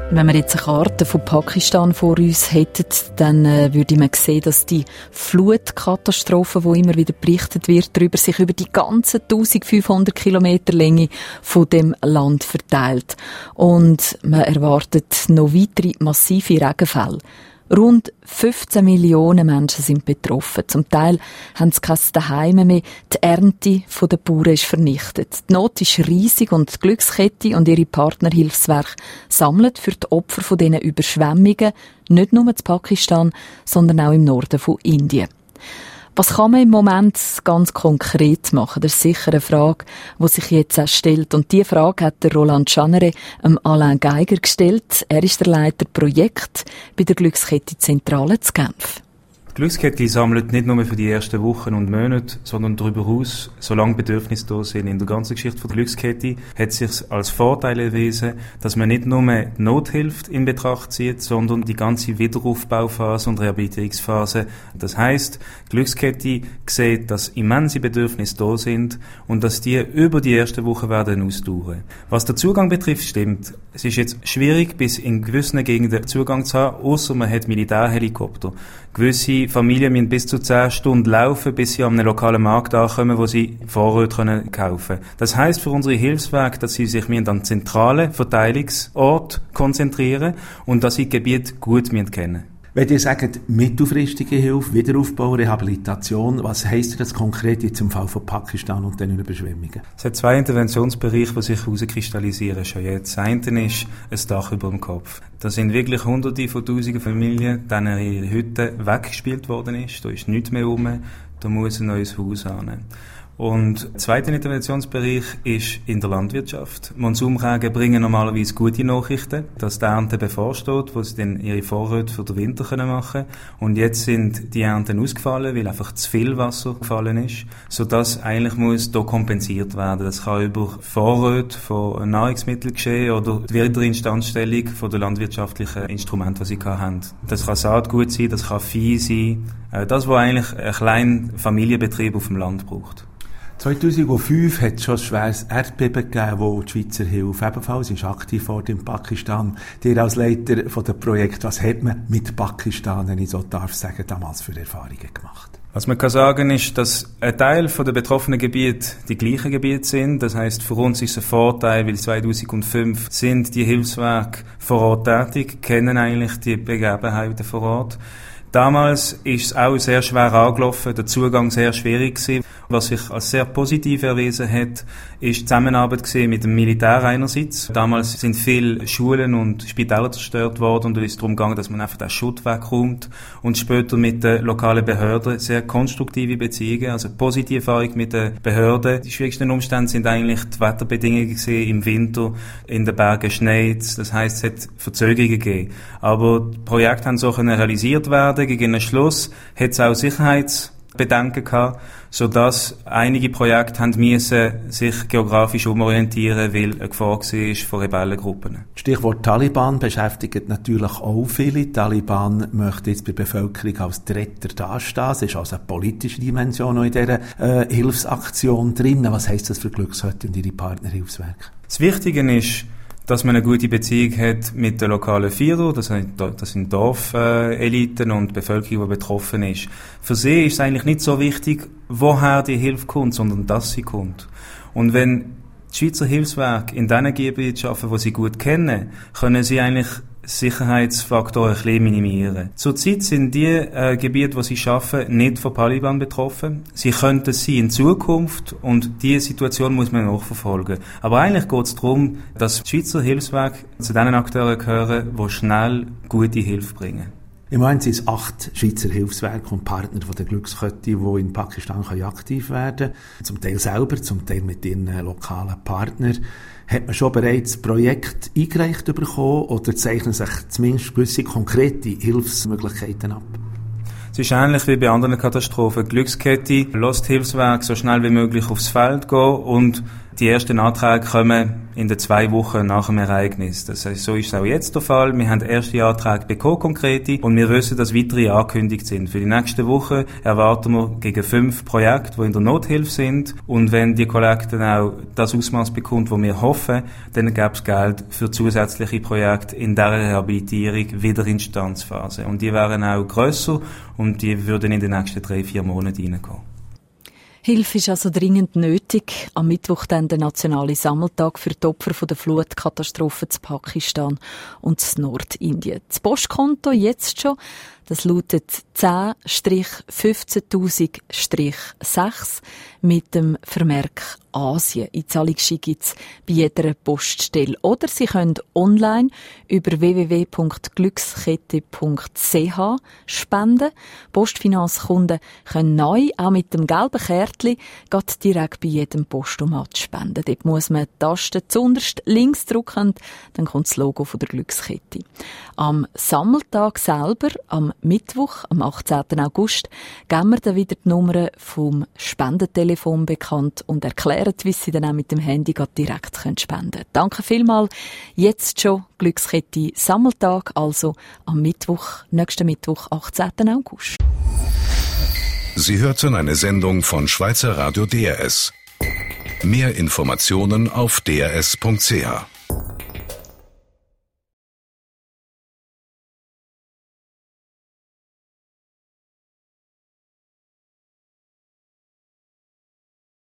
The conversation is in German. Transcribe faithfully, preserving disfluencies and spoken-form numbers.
Wenn wir jetzt eine Karte von Pakistan vor uns hätten, dann äh, würde man sehen, dass die Flutkatastrophe, die immer wieder berichtet wird, darüber sich über die ganze eintausendfünfhundert Kilometer Länge von dem Land verteilt. Und man erwartet noch weitere massive Regenfälle. Rund fünfzehn Millionen Menschen sind betroffen. Zum Teil haben sie keine Zuhause mehr. Die Ernte der Bauern ist vernichtet. Die Not ist riesig und die Glückskette und ihre Partnerhilfswerke sammeln für die Opfer von diesen Überschwemmungen nicht nur in Pakistan, sondern auch im Norden von Indien. Was kann man im Moment ganz konkret machen? Das ist sicher eine Frage, die sich jetzt auch stellt. Und diese Frage hat der Roland Schanere ähm, Alain Geiger gestellt. Er ist der Leiter Projekt bei der Glückskette Zentrale zu Genf. Die Glückskette sammelt nicht nur für die ersten Wochen und Monate, sondern darüber hinaus, solange Bedürfnisse da sind. In der ganzen Geschichte der Glückskette hat es sich als Vorteil erwiesen, dass man nicht nur die Nothilfe in Betracht zieht, sondern die ganze Wiederaufbauphase und Rehabilitierungsphase. Das heisst, die Glückskette sieht, dass immense Bedürfnisse da sind und dass die über die ersten Wochen werden ausdauern. Was den Zugang betrifft, stimmt. Es ist jetzt schwierig, bis in gewissen Gegenden Zugang zu haben, ausser man hat Militärhelikopter. Gewisse Familien müssen bis zu zehn Stunden laufen, bis sie an einem lokalen Markt ankommen, wo sie Vorräte kaufen können. Das heisst für unsere Hilfswerke, dass sie sich an zentralen Verteilungsort konzentrieren und dass sie das Gebiet gut kennen müssen. Wenn ihr sagt, mittelfristige Hilfe, Wiederaufbau, Rehabilitation, was heisst das konkret jetzt im Fall von Pakistan und den Überschwemmungen? Es hat zwei Interventionsbereiche, die sich herauskristallisieren schon jetzt. Das eine ist ein Dach über dem Kopf. Da sind wirklich Hunderte von Tausenden Familien, denen ihre Hütte weggespielt worden ist. Da ist nichts mehr rum, da muss ein neues Haus hin. Und der zweite Interventionsbereich ist in der Landwirtschaft. Monsunregen bringen normalerweise gute Nachrichten, dass die Ernte bevorsteht, wo sie dann ihre Vorräte für den Winter machen können. Und jetzt sind die Ernten ausgefallen, weil einfach zu viel Wasser gefallen ist, sodass eigentlich muss da kompensiert werden. Das kann über Vorräte von Nahrungsmitteln geschehen oder die Wiederinstandstellung von den landwirtschaftlichen Instrumenten, die sie haben. Das kann Saatgut sein, das kann Vieh sein. Das, was eigentlich ein kleiner Familienbetrieb auf dem Land braucht. zweitausendfünf hat es schon ein schweres Erdbeben gegeben, wo die Schweizer Hilfe ebenfalls ist aktiv wurde in Pakistan. Dir als Leiter von dem Projekt, was hat man mit Pakistan, wenn ich so darf sagen, damals für Erfahrungen gemacht? Was man kann sagen ist, dass ein Teil der betroffenen Gebiete die gleichen Gebiete sind. Das heisst, für uns ist es ein Vorteil, weil zweitausendfünf sind die Hilfswerke vor Ort tätig, kennen eigentlich die Begebenheiten vor Ort. Damals ist es auch sehr schwer angelaufen, der Zugang sehr schwierig gewesen. Was sich als sehr positiv erwiesen hat, ist die Zusammenarbeit mit dem Militär einerseits. Damals sind viele Schulen und Spitäler zerstört worden und es ist darum gegangen, dass man einfach den Schutt wegräumt. Und später mit den lokalen Behörden sehr konstruktive Beziehungen, also positive Erfahrung mit den Behörden. Die schwierigsten Umstände sind eigentlich die Wetterbedingungen gewesen, im Winter, in den Bergen schneit. Das heisst, es hat Verzögerungen gegeben. Aber die Projekte haben so realisiert werden. Gegen den Schluss hat es auch Sicherheitsbedenken gehabt, sodass einige Projekte haben müssen sich geografisch umorientieren, weil eine Gefahr war von Rebellengruppen. Stichwort Taliban beschäftigt natürlich auch viele. Die Taliban möchte jetzt bei der Bevölkerung als Retter dastehen. Es ist also eine politische Dimension noch in dieser äh, Hilfsaktion drin. Was heisst das für Glückshütte und ihre Partnerhilfswerke? Das Wichtige ist, dass man eine gute Beziehung hat mit den lokalen Führern, das sind Dorfeliten und die Bevölkerung, die betroffen ist. Für sie ist es eigentlich nicht so wichtig, woher die Hilfe kommt, sondern dass sie kommt. Und wenn die Schweizer Hilfswerke in diesen Gebieten arbeiten, die sie gut kennen, können sie eigentlich Sicherheitsfaktoren ein bisschen minimieren. Zurzeit sind die äh, Gebiete, wo sie arbeiten, nicht von Taliban betroffen. Sie könnten sie in Zukunft und diese Situation muss man nachverfolgen. Aber eigentlich geht es darum, dass die Schweizer Hilfswerke zu den Akteuren gehören, die schnell gute Hilfe bringen. Im Moment sind es acht Schweizer Hilfswerke und Partner von der Glückskette, die in Pakistan aktiv werden können. Zum Teil selber, zum Teil mit ihren lokalen Partnern. Hat man schon bereits ein Projekt eingereicht bekommen oder zeichnen sich zumindest gewisse konkrete Hilfsmöglichkeiten ab? Es ist ähnlich wie bei anderen Katastrophen. Die Glückskette lässt Hilfswerke so schnell wie möglich aufs Feld gehen und Die ersten Anträge kommen in den zwei Wochen nach dem Ereignis. Das heißt, so ist es auch jetzt der Fall. Wir haben erste Anträge bekommen, konkrete, und wir wissen, dass weitere angekündigt sind. Für die nächste Woche erwarten wir gegen fünf Projekte, die in der Nothilfe sind. Und wenn die Kollekte auch das Ausmaß bekommt, das wir hoffen, dann gäbe es Geld für zusätzliche Projekte in dieser Rehabilitierung, Wiederinstanzphase. Und die wären auch grösser und die würden in den nächsten drei, vier Monaten reingehen. Hilfe ist also dringend nötig. Am Mittwoch dann der nationale Sammeltag für die Opfer der Flutkatastrophe in Pakistan und in Nordindien. Das Postkonto jetzt schon, das lautet zehn fünfzehntausend sechs mit dem Vermerk Asien. Einzahlungsschein gibt es bei jeder Poststelle. Oder Sie können online über w w w punkt glückskette punkt c h spenden. Postfinanzkunden können neu, auch mit dem gelben Kärtchen, grad direkt bei jedem Postomat spenden. Dort muss man die Taste zuunterst links drücken, dann kommt das Logo von der Glückskette. Am Sammeltag selber, am Mittwoch, am achtzehnten August, geben wir dann wieder die Nummer vom Spendentelefon bekannt und erklären, wie Sie dann auch mit dem Handy direkt spenden können. Danke vielmals. Jetzt schon Glückskette Sammeltag, also am Mittwoch, nächsten Mittwoch, achtzehnten August. Sie hörten eine Sendung von Schweizer Radio D R S. Mehr Informationen auf d r s punkt c h.